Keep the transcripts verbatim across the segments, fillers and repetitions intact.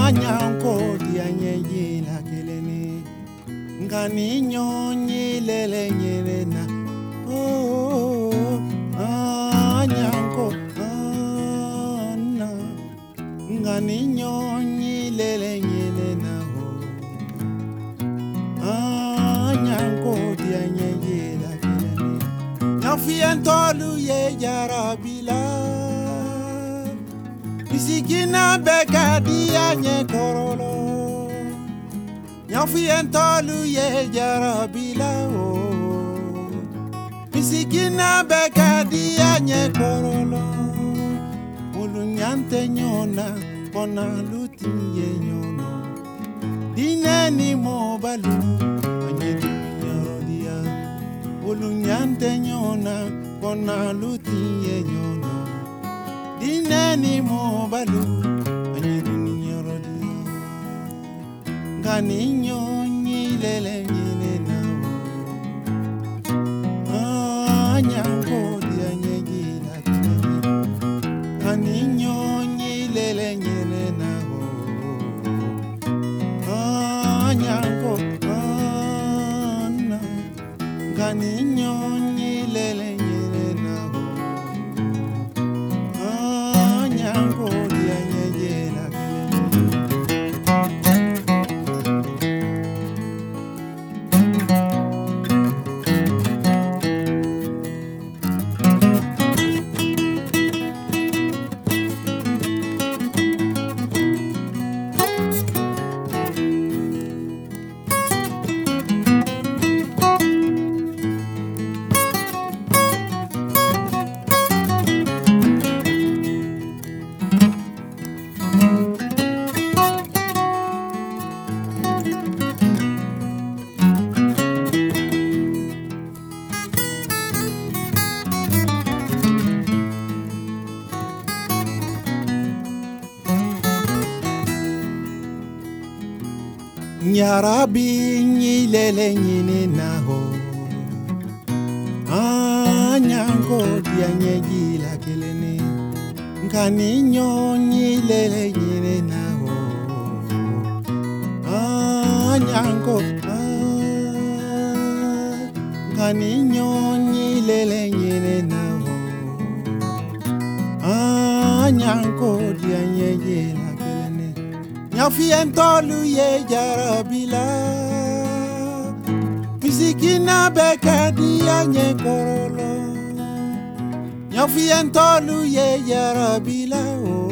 nyanko dianye yela kelene ngani nyonyi lele nyelena oh ah nyanko ana ngani nyonyi lele nyelena oh ah nyanko dianye yela kelene nyafientolu ye jarabila Misikina beka dianye korolo Nyafientolu ye jarabila o Misikina beka dianye korolo Ulunyante nyona Kona luti ye nyono Dineni mobalu Anye dunyaro dia Ulunyante nyona Kona luti ye nyono Dineni mobalu Anye dunyaro dia Ngani nyonyi lele nyene nao Ah nyango dia nyegila kene Ngani nyonyi lele nyene nao Ah nyango ah na Ngani nyonyi lele nyene nao Ah nyango dia nyegila Nyarabi nyilele nyine naho Ah nyango dia nyegila kelene Nkani nyonyilele nyine naho Ah nyango ah Nkani nyonyilele nyine naho Ah nyango dia nyegila Nyafientolu ye jarabila Misikina beka dianye korolo Nyafientolu ye jarabila oh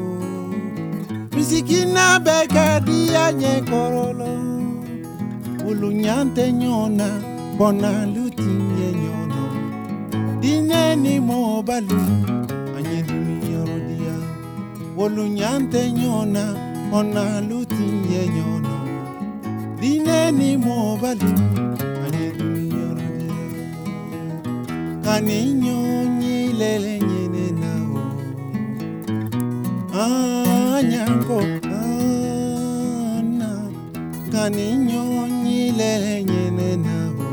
Misikina beka dianye korolo Ulunyante nyona Bona luti ye nyono Dineni mobalu Anye dunyaro dia Ulunyante nyona Ona luti ye nyono Dineni mobalu Anye dunyaro dia Kani nyonyi lele nyene nao Ah nyanko ana Kani nyonyi lele nyene nao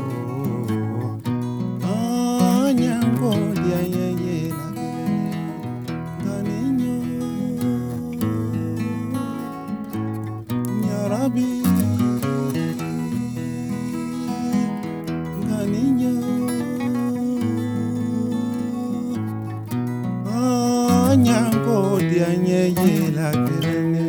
Ah nyanko dia ye ye la Kani Nyarabi Nganinyo Ah nyango dia nye ye la kerene